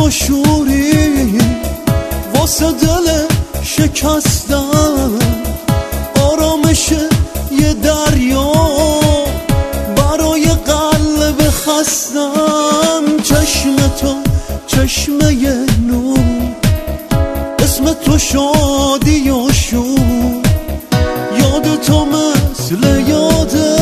و شوری واسه دل شکستم، آرامش یه دریا برای قلب خستم. چشم تو چشمه نور، اسم تو شادی و شور، یاد تو مثل یاده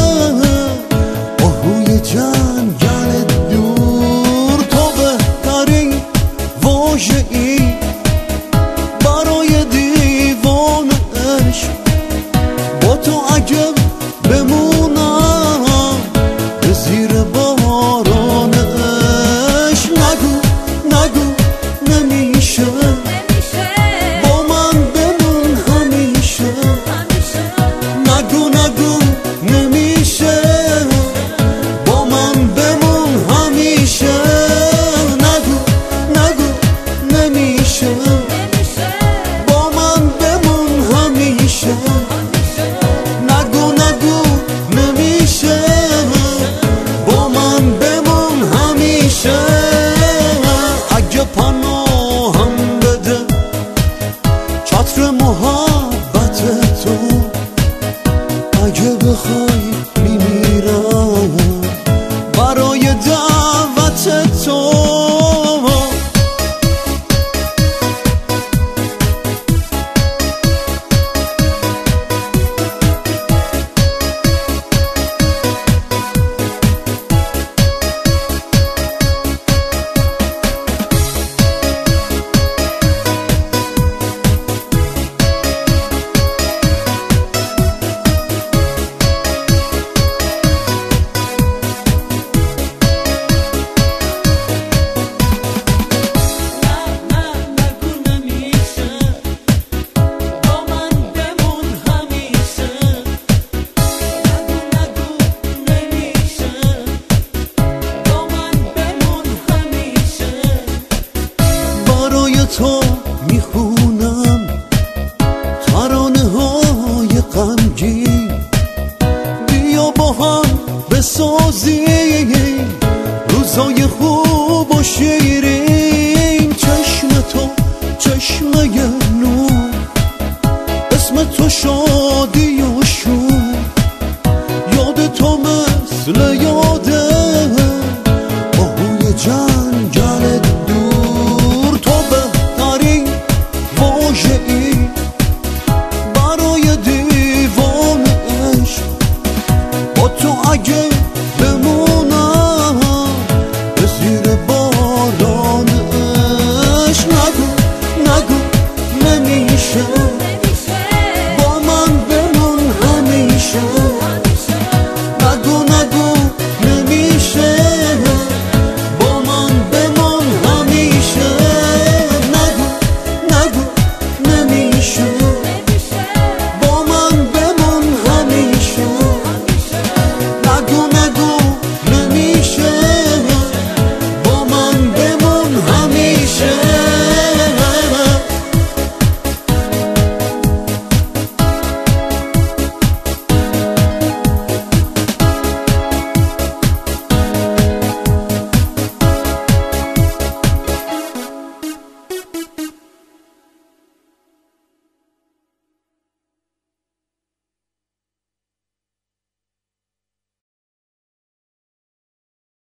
آهوی جنگل دور. تو بهترین واژه‌ای برای دیوان عشق، با تو اگه بمونم به زیر باران عشق. نگو نگو نمیشه، با من بمون همیشه. نگو نگو نمیشه، با من بمون همیشه. نگو نگو نمیشه، با من بمون همیشه. نگو نگو نمیشه، با من بمون همیشه. اگه پناهم بده چتر محبت تو، اگه بخوای میمیرم برای دعوت تو. تو میخونم ترانه های غمگین، بیا با هم بسازیم روزای خوب و شیرین. چشم تو چشمه نور، اسم تو شادی و شور، یاد تو مثل یاده آهوی جنگل دور. تو بهترین واژه‌ای برای دیوان عشق، با تو اگه بمونم به زیر باران عشق. نگو نگو نمیشه،